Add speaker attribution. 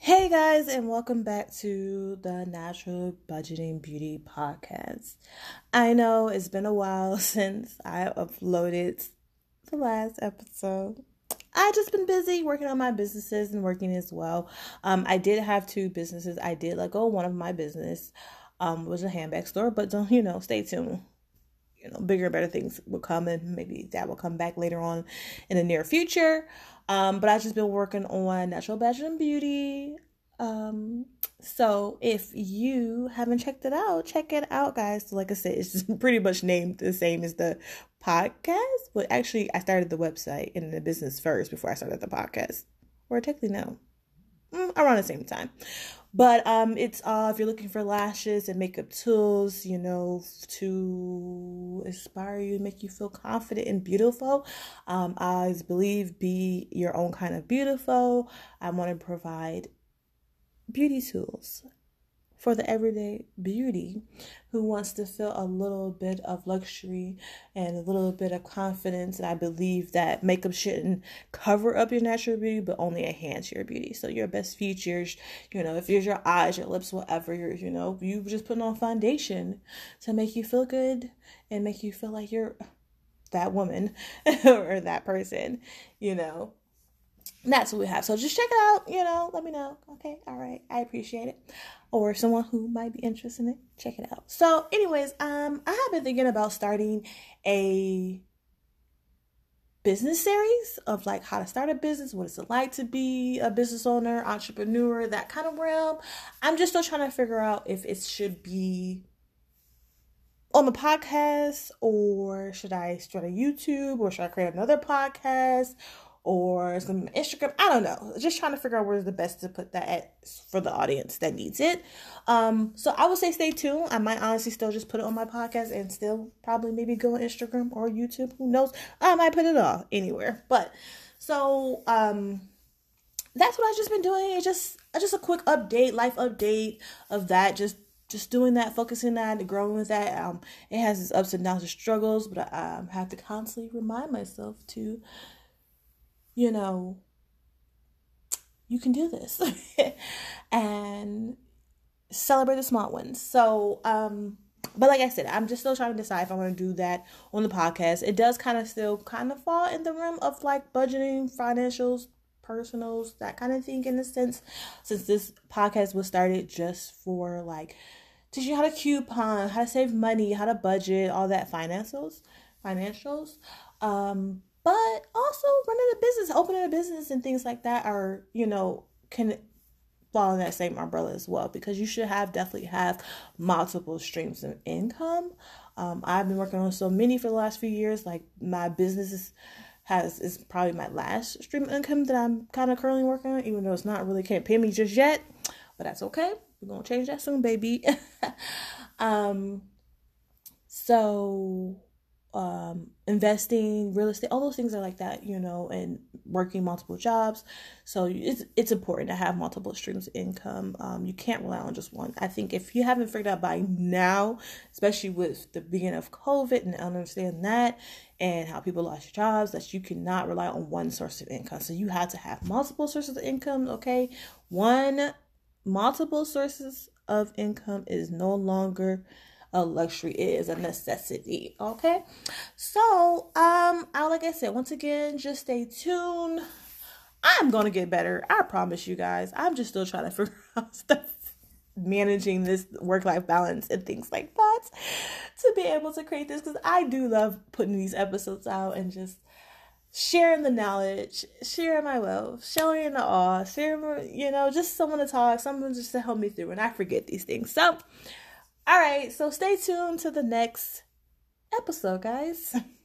Speaker 1: Hey guys, and welcome back to the Natural Budgeting Beauty Podcast. I know it's been a while since I uploaded the last episode. I just been busy working on my businesses and working as well. I did have two businesses. I did let go of one of my business, was a handbag store, but don't stay tuned. Bigger and better things will come, and maybe that will come back later on in the near future. But I've just been working on Natural Budgeting Beauty. So if you haven't checked it out, check it out, guys. So like I said, it's just pretty much named the same as the podcast, but actually I started the website and the business first before I started the podcast, or technically no, around the same time. But it's if you're looking for lashes and makeup tools, to inspire you, make you feel confident and beautiful. I always believe be your own kind of beautiful. I want to provide beauty tools for the everyday beauty who wants to feel a little bit of luxury and a little bit of confidence. And I believe that makeup shouldn't cover up your natural beauty, but only enhance your beauty. So your best features, if it's your eyes, your lips, whatever, you just put on foundation to make you feel good and make you feel like you're that woman or that person, That's what we have. So just check it out, let me know. Okay, all right. I appreciate it. Or someone who might be interested in it, check it out. So anyways, I have been thinking about starting a business series of like how to start a business, what it's like to be a business owner, entrepreneur, that kind of realm. I'm just still trying to figure out if it should be on the podcast, or should I start a YouTube, or should I create another podcast, or some Instagram? I don't know. Just trying to figure out where's the best to put that at for the audience that needs it. So I would say stay tuned. I might honestly still just put it on my podcast and still probably maybe go on Instagram or YouTube. Who knows? I might put it all anywhere. But so that's what I've just been doing. It's just a quick update, life update of that. Just doing that, focusing on that, growing with that. It has its ups and downs and struggles, but I have to constantly remind myself to, you can do this and celebrate the small ones. So, but like I said, I'm just still trying to decide if I want to do that on the podcast. It does still fall in the realm of like budgeting, financials, personals, that kind of thing in a sense, since this podcast was started just for like teach you how to coupon, how to save money, how to budget, all that financials. But also running a business, opening a business and things like that are, can fall in that same umbrella as well, because you should definitely have multiple streams of income. I've been working on so many for the last few years. Like my business is probably my last stream of income that I'm kind of currently working on, even though it's not really can't pay me just yet, but that's okay. We're going to change that soon, baby. Investing, real estate, all those things are like that, and working multiple jobs. So it's important to have multiple streams of income. You can't rely on just one. I think if you haven't figured out by now, especially with the beginning of COVID and understand that and how people lost jobs, that you cannot rely on one source of income. So you have to have multiple sources of income. Okay. Multiple sources of income is no longer a luxury, it is a necessity. Okay. So, like I said, once again, just stay tuned. I'm going to get better. I promise you guys. I'm just still trying to figure out stuff, managing this work-life balance and things like that to be able to create this, because I do love putting these episodes out and just sharing the knowledge, sharing my wealth, sharing the awe, sharing, just someone to talk, someone just to help me through, and I forget these things. So, all right, so stay tuned to the next episode, guys.